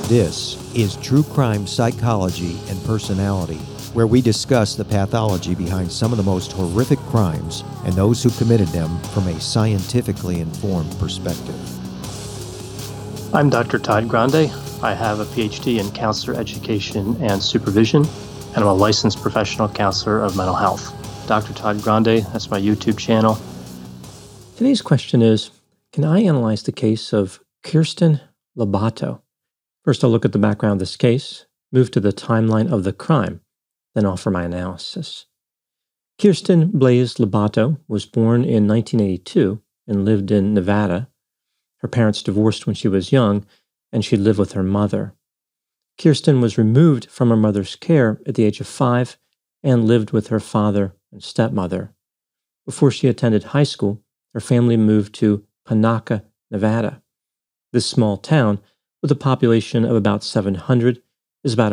This is True Crime Psychology and Personality, where we discuss the pathology behind some of the most horrific crimes and those who committed them from a scientifically informed perspective. I'm Dr. Todd Grande. I have a PhD in counselor education and supervision, and I'm a licensed professional counselor of mental health. Dr. Todd Grande, that's my YouTube channel. Today's question is, can I analyze the case of Kirsten Lobato? First, I'll look at the background of this case, move to the timeline of the crime, then offer my analysis. Kirsten Blaze Lobato was born in 1982 and lived in Nevada. Her parents divorced when she was young, and she lived with her mother. Kirsten was removed from her mother's care at the age of 5 and lived with her father and stepmother. Before she attended high school, her family moved to Panaca, Nevada. This small town, with a population of about 700, is about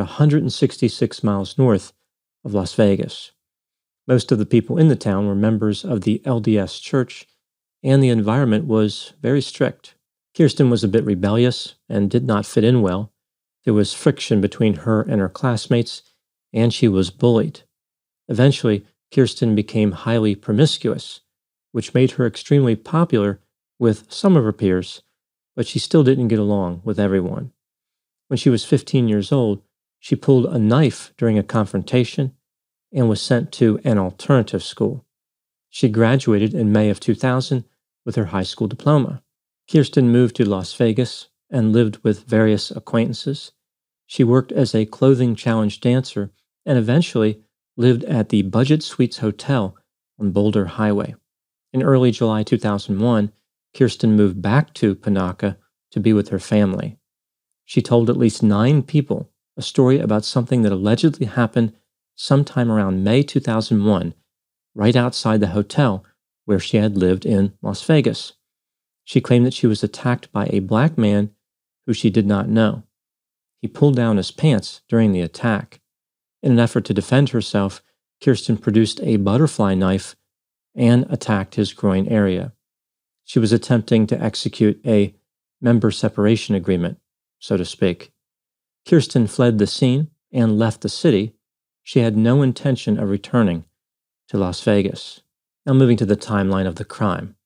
166 miles north of Las Vegas. Most of the people in the town were members of the LDS Church, and the environment was very strict. Kirsten was a bit rebellious and did not fit in well. There was friction between her and her classmates, and she was bullied. Eventually, Kirsten became highly promiscuous, which made her extremely popular with some of her peers, but she still didn't get along with everyone. When she was 15 years old, she pulled a knife during a confrontation and was sent to an alternative school. She graduated in May of 2000 with her high school diploma. Kirsten moved to Las Vegas and lived with various acquaintances. She worked as a clothing challenge dancer and eventually lived at the Budget Suites Hotel on Boulder Highway. In early July 2001, Kirsten moved back to Panaca to be with her family. She told at least 9 people a story about something that allegedly happened sometime around May 2001, right outside the hotel where she had lived in Las Vegas. She claimed that she was attacked by a black man who she did not know. He pulled down his pants during the attack. In an effort to defend herself, Kirsten produced a butterfly knife and attacked his groin area. She was attempting to execute a member separation agreement, so to speak. Kirsten fled the scene and left the city. She had no intention of returning to Las Vegas. Now moving to the timeline of the crime.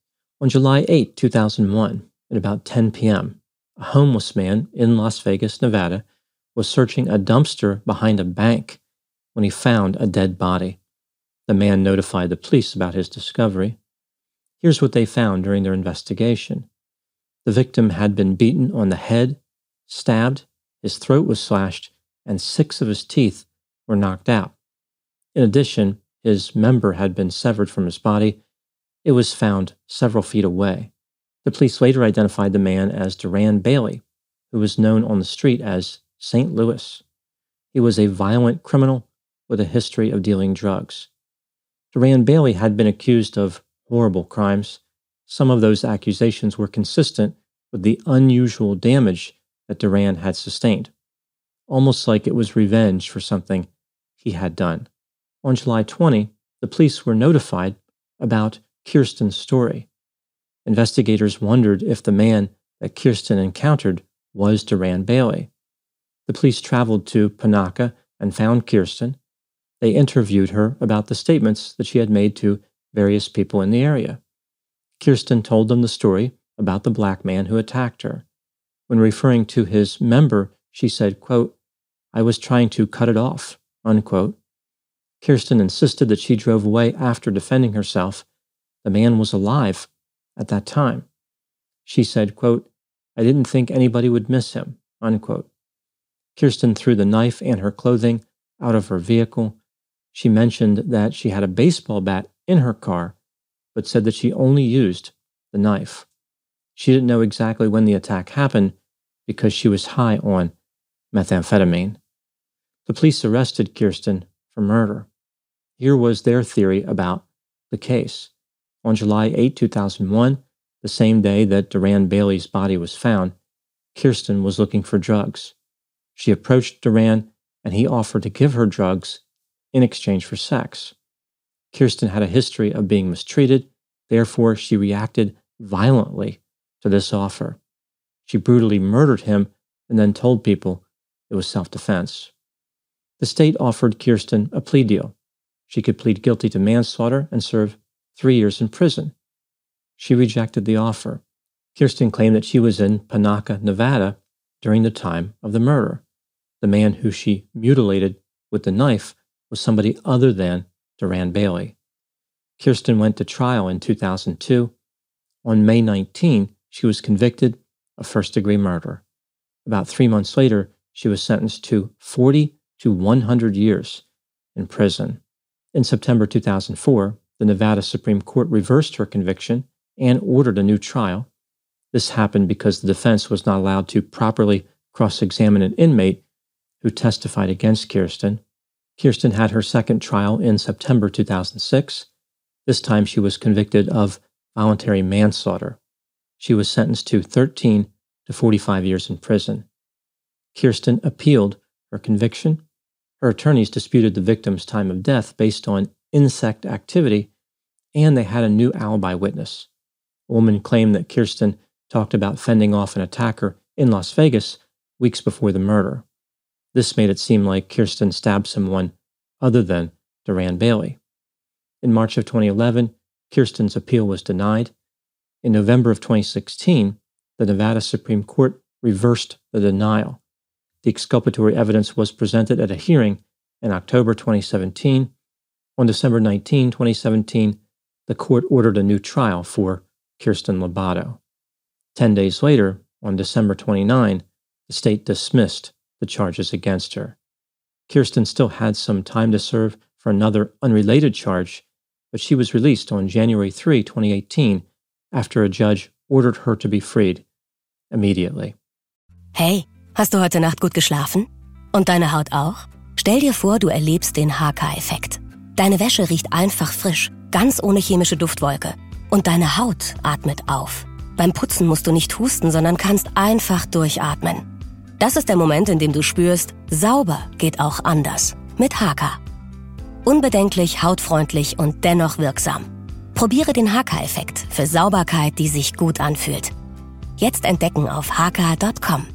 On July 8, 2001, at about 10 p.m., a homeless man in Las Vegas, Nevada, was searching a dumpster behind a bank when he found a dead body. The man notified the police about his discovery. Here's what they found during their investigation. The victim had been beaten on the head, stabbed, his throat was slashed, and 6 of his teeth were knocked out. In addition, his member had been severed from his body. It was found several feet away. The police later identified the man as Duran Bailey, who was known on the street as St. Louis. He was a violent criminal with a history of dealing drugs. Duran Bailey had been accused of horrible crimes. Some of those accusations were consistent with the unusual damage that Duran had sustained, almost like it was revenge for something he had done. On July 20, the police were notified about Kirsten's story. Investigators wondered if the man that Kirsten encountered was Duran Bailey. The police traveled to Panaca and found Kirsten. They interviewed her about the statements that she had made to various people in the area. Kirsten told them the story about the black man who attacked her. When referring to his member, she said, quote, "I was trying to cut it off," unquote. Kirsten insisted that she drove away after defending herself. The man was alive at that time. She said, quote, "I didn't think anybody would miss him," unquote. Kirsten threw the knife and her clothing out of her vehicle. She mentioned that she had a baseball bat in her car, but said that she only used the knife. She didn't know exactly when the attack happened because she was high on methamphetamine. The police arrested Kirsten for murder. Here was their theory about the case. On July 8, 2001, the same day that Duran Bailey's body was found, Kirsten was looking for drugs. She approached Duran, and he offered to give her drugs in exchange for sex. Kirsten had a history of being mistreated, therefore she reacted violently to this offer. She brutally murdered him and then told people it was self-defense. The state offered Kirsten a plea deal. She could plead guilty to manslaughter and serve 3 years in prison. She rejected the offer. Kirsten claimed that she was in Panaca, Nevada during the time of the murder. The man who she mutilated with the knife was somebody other than Duran Bailey. Kirsten went to trial in 2002. On May 19, she was convicted of first-degree murder. About 3 months later, she was sentenced to 40 to 100 years in prison. In September 2004, the Nevada Supreme Court reversed her conviction and ordered a new trial. This happened because the defense was not allowed to properly cross-examine an inmate who testified against Kirsten. Kirsten had her second trial in September 2006. This time she was convicted of voluntary manslaughter. She was sentenced to 13 to 45 years in prison. Kirsten appealed her conviction. Her attorneys disputed the victim's time of death based on insect activity, and they had a new alibi witness. A woman claimed that Kirsten talked about fending off an attacker in Las Vegas weeks before the murder. This made it seem like Kirsten stabbed someone other than Duran Bailey. In March of 2011, Kirsten's appeal was denied. In November of 2016, the Nevada Supreme Court reversed the denial. The exculpatory evidence was presented at a hearing in October 2017. On December 19, 2017, the court ordered a new trial for Kirsten Lobato. 10 days later, on December 29, the state dismissed the charges against her. Kirsten still had some time to serve for another unrelated charge, but she was released on January 3, 2018, after a judge ordered her to be freed immediately. Hey, hast du heute Nacht gut geschlafen? Und deine Haut auch? Stell dir vor, du erlebst den HK-Effekt. Deine Wäsche riecht einfach frisch, ganz ohne chemische Duftwolke. Und deine Haut atmet auf. Beim Putzen musst du nicht husten, sondern kannst einfach durchatmen. Das ist der Moment, in dem du spürst, sauber geht auch anders. Mit HK. Unbedenklich, hautfreundlich und dennoch wirksam. Probiere den HK-Effekt für Sauberkeit, die sich gut anfühlt. Jetzt entdecken auf hk.com.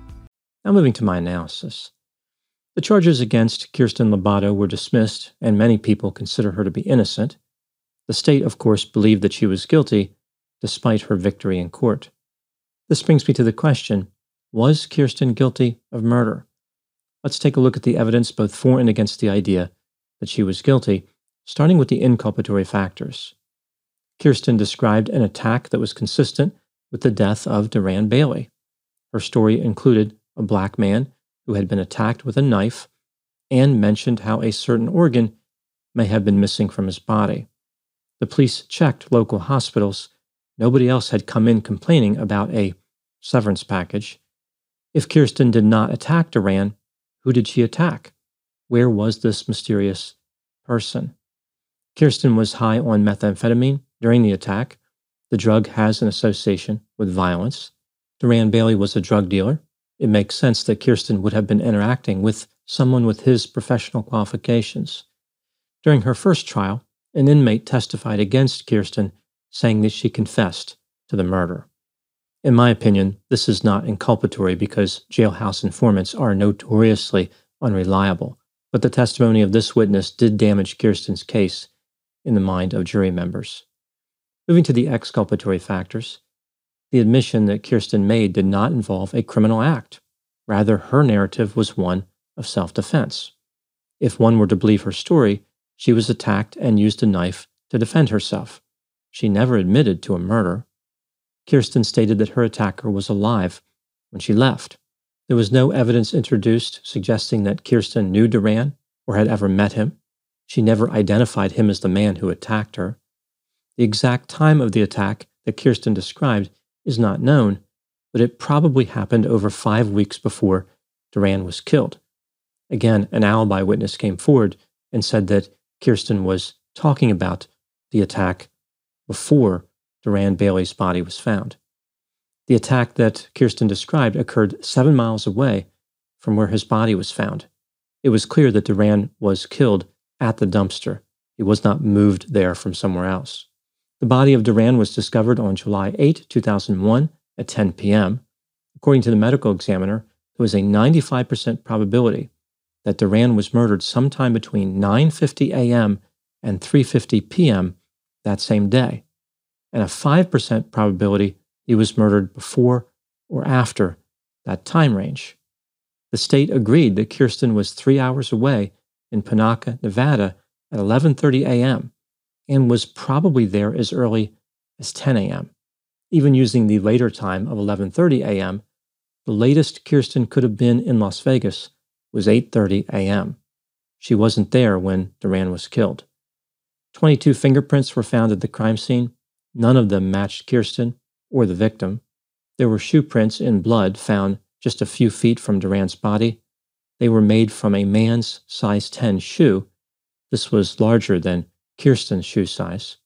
Now moving to my analysis. The charges against Kirsten Lobato were dismissed, and many people consider her to be innocent. The state, of course, believed that she was guilty, despite her victory in court. This brings me to the question, was Kirsten guilty of murder? Let's take a look at the evidence both for and against the idea that she was guilty, starting with the inculpatory factors. Kirsten described an attack that was consistent with the death of Duran Bailey. Her story included a black man who had been attacked with a knife and mentioned how a certain organ may have been missing from his body. The police checked local hospitals. Nobody else had come in complaining about a severance package. If Kirsten did not attack Duran, who did she attack? Where was this mysterious person? Kirsten was high on methamphetamine during the attack. The drug has an association with violence. Duran Bailey was a drug dealer. It makes sense that Kirsten would have been interacting with someone with his professional qualifications. During her first trial, an inmate testified against Kirsten, saying that she confessed to the murder. In my opinion, this is not inculpatory because jailhouse informants are notoriously unreliable, but the testimony of this witness did damage Kirsten's case in the mind of jury members. Moving to the exculpatory factors, the admission that Kirsten made did not involve a criminal act. Rather, her narrative was one of self-defense. If one were to believe her story, she was attacked and used a knife to defend herself. She never admitted to a murder. Kirsten stated that her attacker was alive when she left. There was no evidence introduced suggesting that Kirsten knew Duran or had ever met him. She never identified him as the man who attacked her. The exact time of the attack that Kirsten described is not known, but it probably happened over 5 weeks before Duran was killed. Again, an alibi witness came forward and said that Kirsten was talking about the attack before Duran Bailey's body was found. The attack that Kirsten described occurred 7 miles away from where his body was found. It was clear that Duran was killed at the dumpster. He was not moved there from somewhere else. The body of Duran was discovered on July 8, 2001 at 10 p.m. According to the medical examiner, there was a 95% probability that Duran was murdered sometime between 9:50 a.m. and 3:50 p.m. that same day, and a 5% probability he was murdered before or after that time range. The state agreed that Kirsten was 3 hours away in Panaca, Nevada at 11:30 a.m. and was probably there as early as 10 a.m. Even using the later time of 11:30 a.m., the latest Kirsten could have been in Las Vegas was 8:30 a.m. She wasn't there when Duran was killed. 22 fingerprints were found at the crime scene. None of them matched Kirsten or the victim. There were shoe prints in blood found just a few feet from Duran's body. They were made from a man's size 10 shoe. This was larger than Kirsten's shoe size.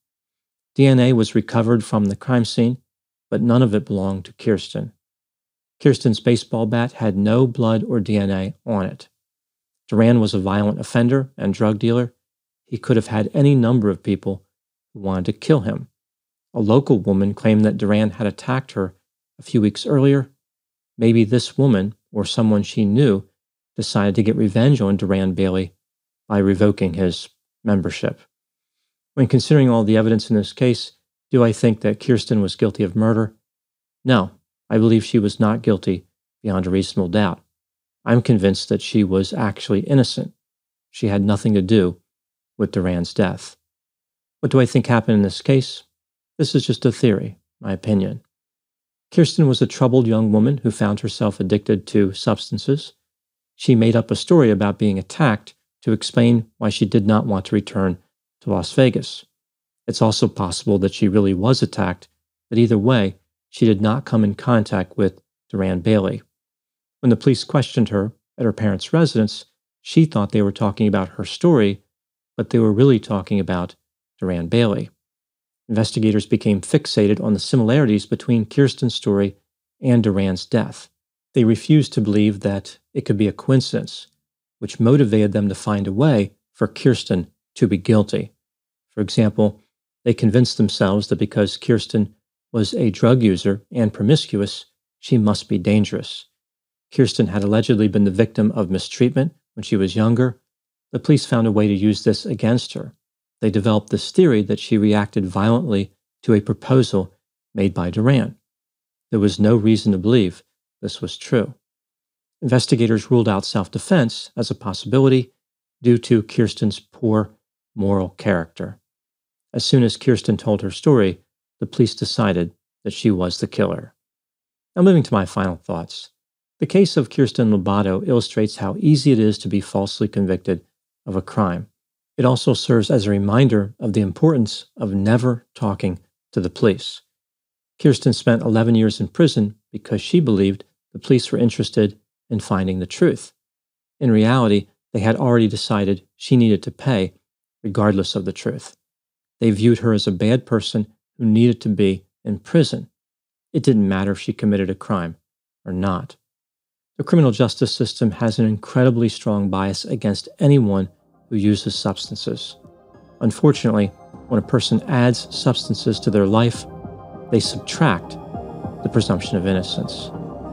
DNA was recovered from the crime scene, but none of it belonged to Kirsten. Kirsten's baseball bat had no blood or DNA on it. Duran was a violent offender and drug dealer. He could have had any number of people who wanted to kill him. A local woman claimed that Duran had attacked her a few weeks earlier. Maybe this woman, or someone she knew, decided to get revenge on Duran Bailey by revoking his membership. When considering all the evidence in this case, do I think that Kirsten was guilty of murder? No, I believe she was not guilty beyond a reasonable doubt. I'm convinced that she was actually innocent. She had nothing to do with Duran's death. What do I think happened in this case? This is just a theory, my opinion. Kirsten was a troubled young woman who found herself addicted to substances. She made up a story about being attacked to explain why she did not want to return to Las Vegas. It's also possible that she really was attacked, but either way, she did not come in contact with Duran Bailey. When the police questioned her at her parents' residence, she thought they were talking about her story, but they were really talking about Duran Bailey. Investigators became fixated on the similarities between Kirsten's story and Duran's death. They refused to believe that it could be a coincidence, which motivated them to find a way for Kirsten to be guilty. For example, they convinced themselves that because Kirsten was a drug user and promiscuous, she must be dangerous. Kirsten had allegedly been the victim of mistreatment when she was younger. The police found a way to use this against her. They developed this theory that she reacted violently to a proposal made by Duran. There was no reason to believe this was true. Investigators ruled out self-defense as a possibility due to Kirsten's poor moral character. As soon as Kirsten told her story, the police decided that she was the killer. Now moving to my final thoughts. The case of Kirsten Lobato illustrates how easy it is to be falsely convicted of a crime. It also serves as a reminder of the importance of never talking to the police. Kirsten spent 11 years in prison because she believed the police were interested in finding the truth. In reality, they had already decided she needed to pay regardless of the truth. They viewed her as a bad person who needed to be in prison. It didn't matter if she committed a crime or not. The criminal justice system has an incredibly strong bias against anyone who uses substances. Unfortunately, when a person adds substances to their life, they subtract the presumption of innocence.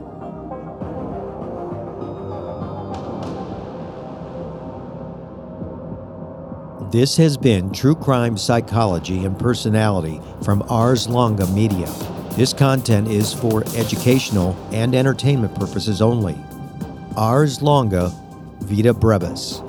This has been True Crime Psychology and Personality from Ars Longa Media. This content is for educational and entertainment purposes only. Ars Longa, Vita Brevis.